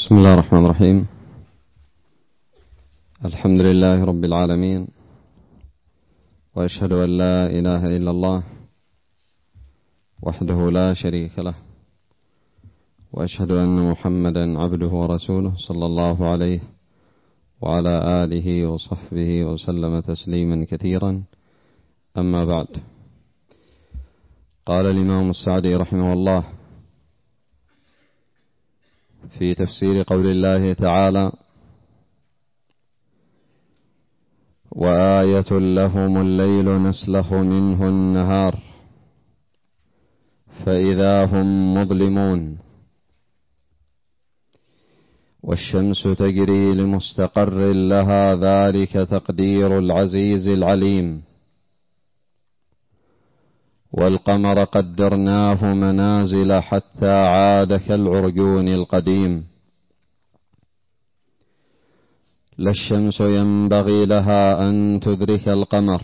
بسم الله الرحمن الرحيم. الحمد لله رب العالمين، وأشهد أن لا إله إلا الله وحده لا شريك له، وأشهد أن محمدا عبده ورسوله صلى الله عليه وعلى آله وصحبه وسلم تسليما كثيرا. أما بعد، قال الإمام السعدي رحمه الله في تفسير قول الله تعالى: وآية لهم الليل نسلخ منه النهار فإذا هم مظلمون، والشمس تجري لمستقر لها ذلك تقدير العزيز العليم، والقمر قدرناه منازل حتى عاد كالعرجون القديم، لا الشمس ينبغي لها أن تدرك القمر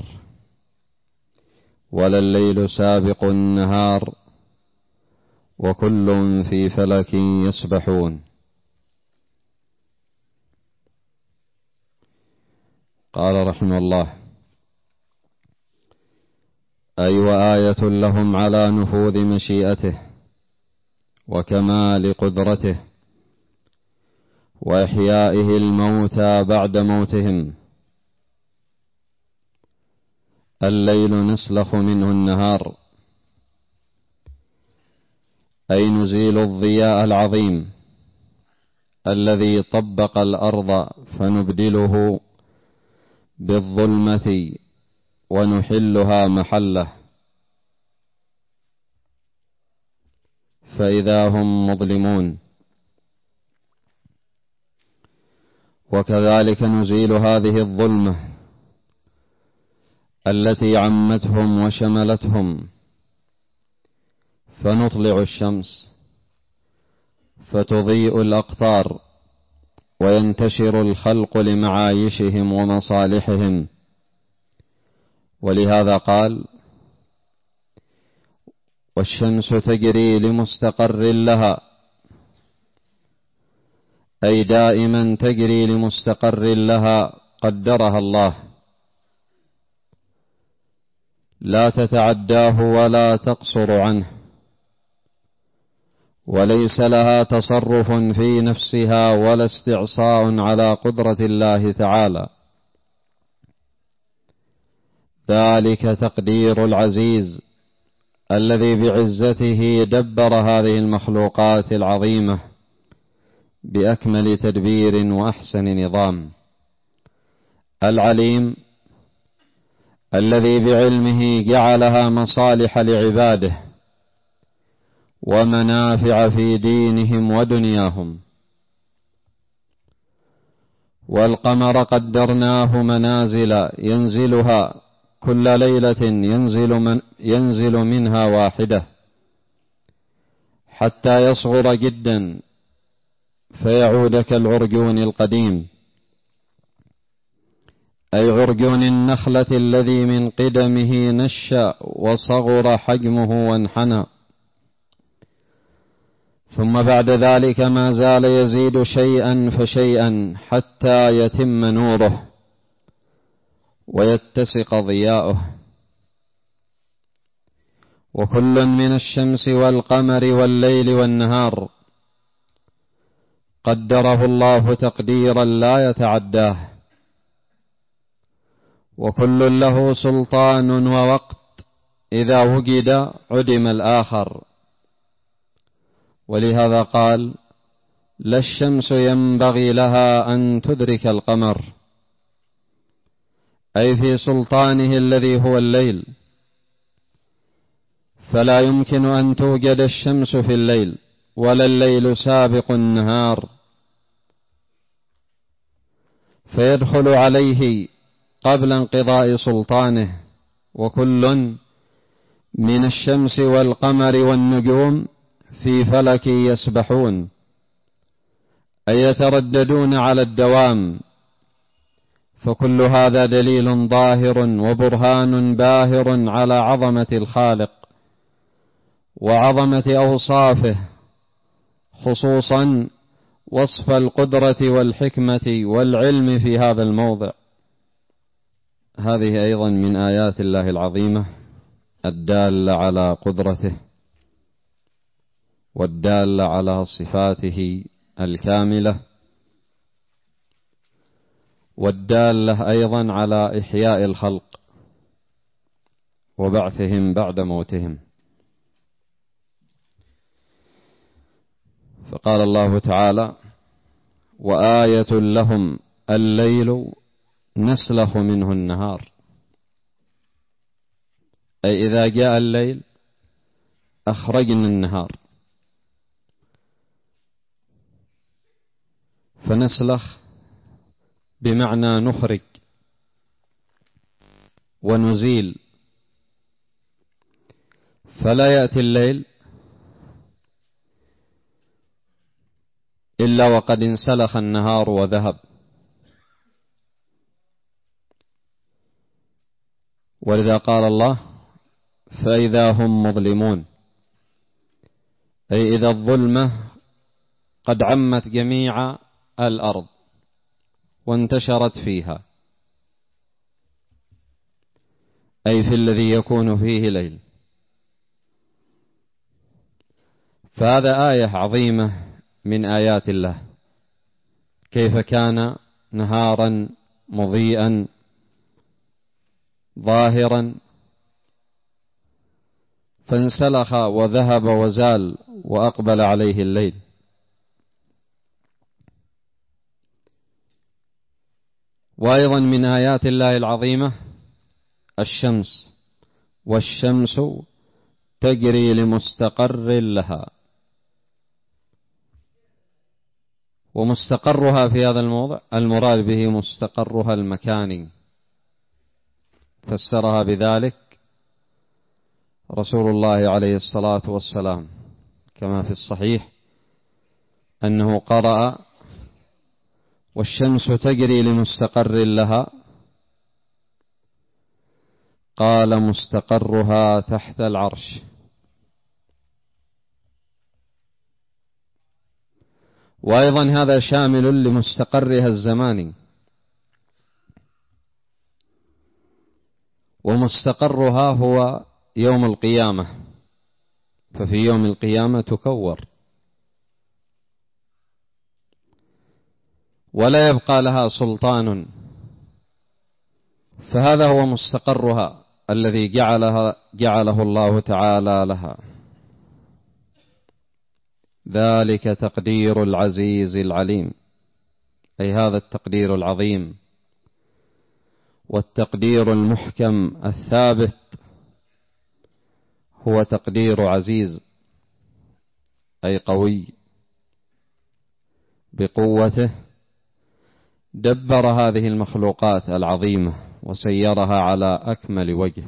ولا الليل سابق النهار، وكل في فلك يسبحون. قال رحمه الله: أي وآية لهم على نفوذ مشيئته وكمال قدرته وإحيائه الموتى بعد موتهم. الليل نسلخ منه النهار، أي نزيل الضياء العظيم الذي طبق الأرض فنبدله بالظلمة ونحلها محله، فإذا هم مظلمون. وكذلك نزيل هذه الظلمة التي عمتهم وشملتهم، فنطلع الشمس فتضيء الأقطار وينتشر الخلق لمعايشهم ومصالحهم. ولهذا قال: والشمس تجري لمستقر لها، أي دائما تجري لمستقر لها قدرها الله، لا تتعداه ولا تقصر عنه، وليس لها تصرف في نفسها ولا استعصاء على قدرة الله تعالى. ذلك تقدير العزيز الذي بعزته دبر هذه المخلوقات العظيمة بأكمل تدبير وأحسن نظام. العليم الذي بعلمه جعلها مصالح لعباده ومنافع في دينهم ودنياهم. والقمر قدرناه منازل ينزلها كل ليلة ينزل منها واحدة حتى يصغر جدا فيعود كالعرجون القديم، أي عرجون النخلة الذي من قدمه نشأ وصغر حجمه وانحنى، ثم بعد ذلك ما زال يزيد شيئا فشيئا حتى يتم نوره ويتسق ضياؤه. وكل من الشمس والقمر والليل والنهار قدره الله تقديرا لا يتعداه، وكل له سلطان ووقت، إذا وجد عدم الآخر. ولهذا قال: لا الشمس ينبغي لها أن تدرك القمر، أي في سلطانه الذي هو الليل، فلا يمكن أن توجد الشمس في الليل ولا الليل سابق النهار، فيدخل عليه قبل انقضاء سلطانه. وكل من الشمس والقمر والنجوم في فلك يسبحون، أي يترددون على الدوام. فكل هذا دليل ظاهر وبرهان باهر على عظمة الخالق وعظمة أوصافه، خصوصا وصف القدرة والحكمة والعلم في هذا الموضع. هذه أيضا من آيات الله العظيمة الدالة على قدرته والدالة على صفاته الكاملة، والدالة أيضا على إحياء الخلق وبعثهم بعد موتهم. فقال الله تعالى: وآية لهم الليل نسلخ منه النهار، أي إذا جاء الليل أخرجنا النهار. فنسلخ بمعنى نخرج ونزيل، فلا يأتي الليل إلا وقد انسلخ النهار وذهب. ولذا قال الله: فإذا هم مظلمون، أي إذا الظلمة قد عمت جميع الأرض وانتشرت فيها، أي في الذي يكون فيه ليل. فهذا آية عظيمة من آيات الله، كيف كان نهارا مضيئا ظاهرا فانسلخ وذهب وزال وأقبل عليه الليل. وأيضا من آيات الله العظيمة الشمس، والشمس تجري لمستقر لها. ومستقرها في هذا الموضع المراد به مستقرها المكاني، فسرها بذلك رسول الله عليه الصلاة والسلام كما في الصحيح أنه قرأ: والشمس تجري لمستقر لها، قال: مستقرها تحت العرش. وأيضا هذا شامل لمستقرها الزماني، ومستقرها هو يوم القيامة، ففي يوم القيامة تكور ولا يبقى لها سلطان، فهذا هو مستقرها الذي جعله الله تعالى لها. ذلك تقدير العزيز العليم، أي هذا التقدير العظيم والتقدير المحكم الثابت هو تقدير عزيز، أي قوي بقوته، دبر هذه المخلوقات العظيمة وسيرها على أكمل وجه.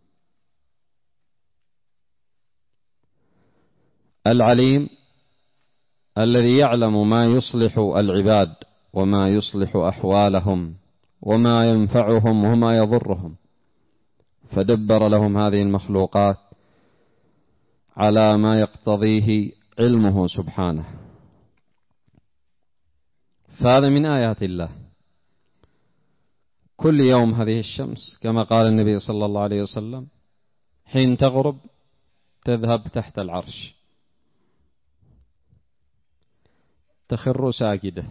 العليم الذي يعلم ما يصلح العباد وما يصلح أحوالهم وما ينفعهم وما يضرهم، فدبر لهم هذه المخلوقات على ما يقتضيه علمه سبحانه. فهذا من آيات الله. كل يوم هذه الشمس كما قال النبي صلى الله عليه وسلم حين تغرب تذهب تحت العرش، تخر ساجدة.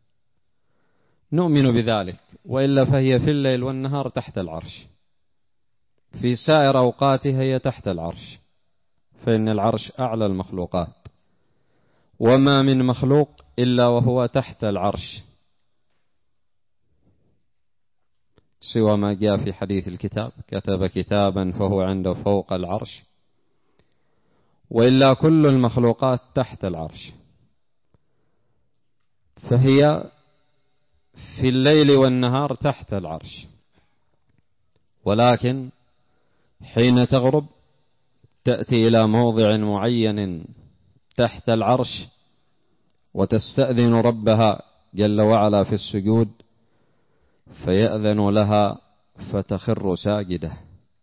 نؤمن بذلك، وإلا فهي في الليل والنهار تحت العرش، في سائر أوقاتها هي تحت العرش، فإن العرش أعلى المخلوقات، وما من مخلوق إلا وهو تحت العرش سوى ما جاء في حديث الكتاب: كتب كتابا فهو عنده فوق العرش، وإلا كل المخلوقات تحت العرش. فهي في الليل والنهار تحت العرش، ولكن حين تغرب تأتي إلى موضع معين تحت العرش وتستأذن ربها جل وعلا في السجود، فيأذن لها فتخر ساجدة.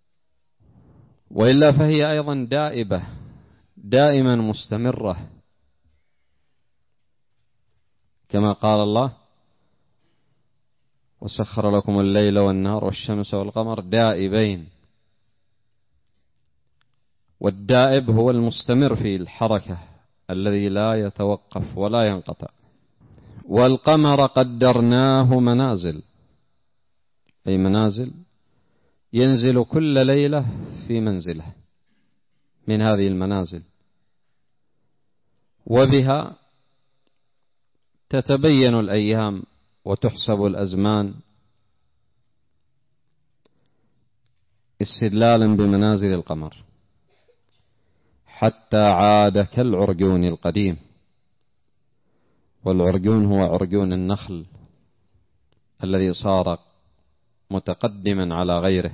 وإلا فهي أيضا دائبة دائما مستمرة، كما قال الله: وسخر لكم الليل والنهار والشمس والقمر دائبين. والدائب هو المستمر في الحركة الذي لا يتوقف ولا ينقطع. والقمر قدرناه منازل، أي منازل ينزل كل ليلة في منزله من هذه المنازل، وبها تتبين الأيام وتحسب الأزمان استدلالا بمنازل القمر، حتى عاد كالعرجون القديم. والعرجون هو عرجون النخل الذي صار متقدما على غيره.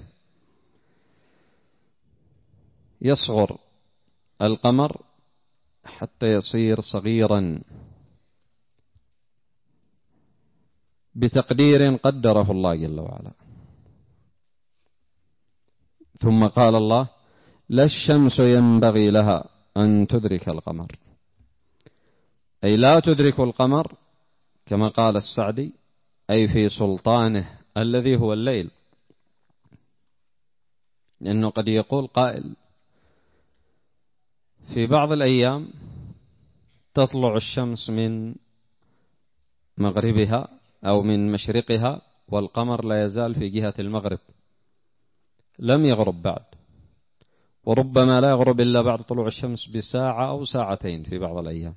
يصغر القمر حتى يصير صغيرا بتقدير قدره الله جل وعلا. ثم قال الله: لا الشمس ينبغي لها أن تدرك القمر، أي لا تدرك القمر كما قال السعدي، أي في سلطانه الذي هو الليل. لأنه قد يقول قائل: في بعض الأيام تطلع الشمس من مغربها أو من مشرقها والقمر لا يزال في جهة المغرب لم يغرب بعد، وربما لا يغرب إلا بعد طلوع الشمس بساعة أو ساعتين في بعض الأيام.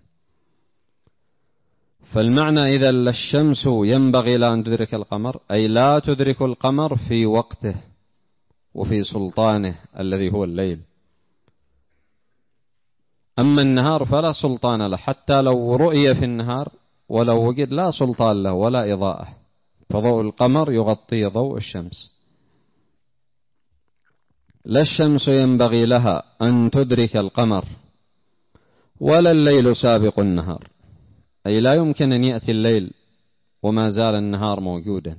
فالمعنى إذا الشمس ينبغي لها أن تدرك القمر، أي لا تدرك القمر في وقته وفي سلطانه الذي هو الليل. أما النهار فلا سلطان له، حتى لو رؤي في النهار ولو وجد لا سلطان له ولا إضاءة، فضوء القمر يغطي ضوء الشمس. لا الشمس ينبغي لها أن تدرك القمر ولا الليل سابق النهار، أي لا يمكن أن يأتي الليل وما زال النهار موجودا.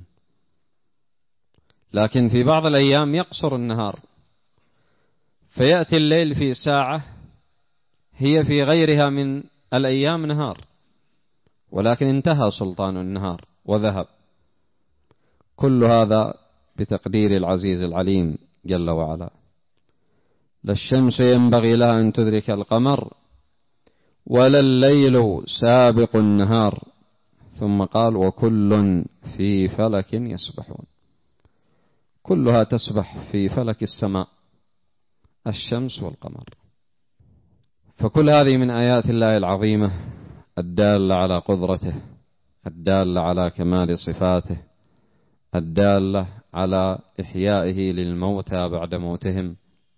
لكن في بعض الأيام يقصر النهار فيأتي الليل في ساعة هي في غيرها من الأيام نهار، ولكن انتهى سلطان النهار وذهب. كل هذا بتقدير العزيز العليم جل وعلا. لا الشمس ينبغي لها أن تدرك القمر ولا الليل سابق النهار. ثم قال: وكل في فلك يسبحون. كلها تسبح في فلك السماء، الشمس والقمر. فكل هذه من آيات الله العظيمة الدالة على قدرته، الدالة على كمال صفاته، الدالة على إحيائه للموتى بعد موتهم.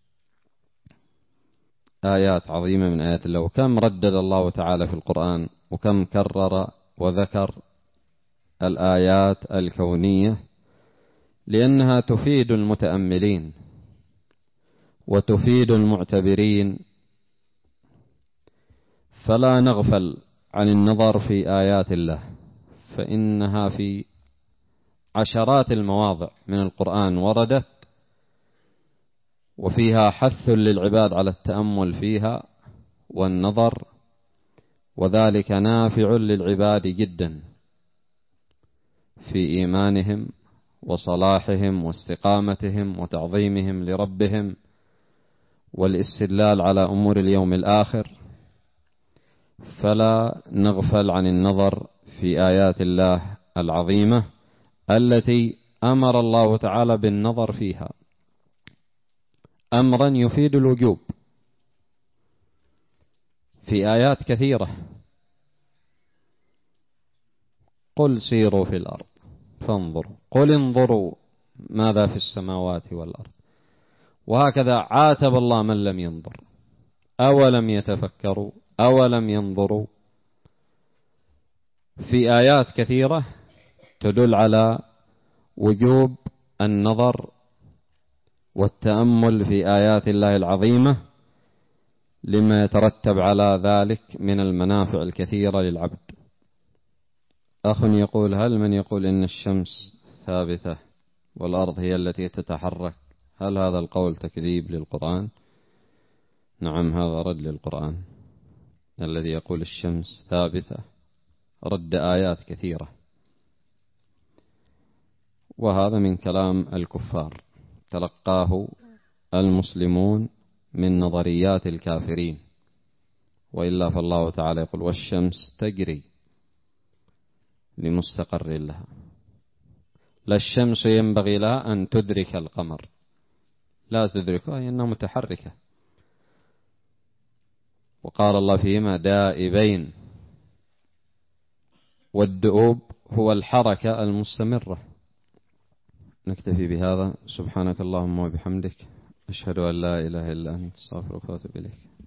آيات عظيمة من آيات الله. وكم ردد الله تعالى في القرآن، وكم كرر وذكر الآيات الكونية، لأنها تفيد المتأملين وتفيد المعتبرين. فلا نغفل عن النظر في آيات الله، فإنها في عشرات المواضع من القرآن وردت، وفيها حث للعباد على التأمل فيها والنظر، وذلك نافع للعباد جدا في إيمانهم وصلاحهم واستقامتهم وتعظيمهم لربهم والاستدلال على أمور اليوم الآخر. فلا نغفل عن النظر في آيات الله العظيمة التي أمر الله تعالى بالنظر فيها أمرا يفيد الوجوب في آيات كثيرة. قل سيروا في الأرض فانظروا، قل انظروا ماذا في السماوات والأرض. وهكذا عاتب الله من لم ينظر. أولم يتفكروا أولم ينظروا. في آيات كثيرة تدل على وجوب النظر والتأمل في آيات الله العظيمة لما يترتب على ذلك من المنافع الكثيرة للعبد. أخ يقول: هل من يقول إن الشمس ثابتة والأرض هي التي تتحرك، هل هذا القول تكذيب للقرآن؟ نعم، هذا رد للقرآن. الذي يقول الشمس ثابتة رد آيات كثيرة، وهذا من كلام الكفار تلقاه المسلمون من نظريات الكافرين، وإلا فالله تعالى يقول والشمس تجري لمستقر لها. لا الشمس ينبغي لها أن تدرك القمر، لا تدركه إنها متحركة. وقال الله فيهما دائبين، والدؤوب هو الحركة المستمرة. نكتفي بهذا. سبحانك اللهم وبحمدك، أشهد أن لا إله إلا أنت، أستغفرك وأتوب إليك.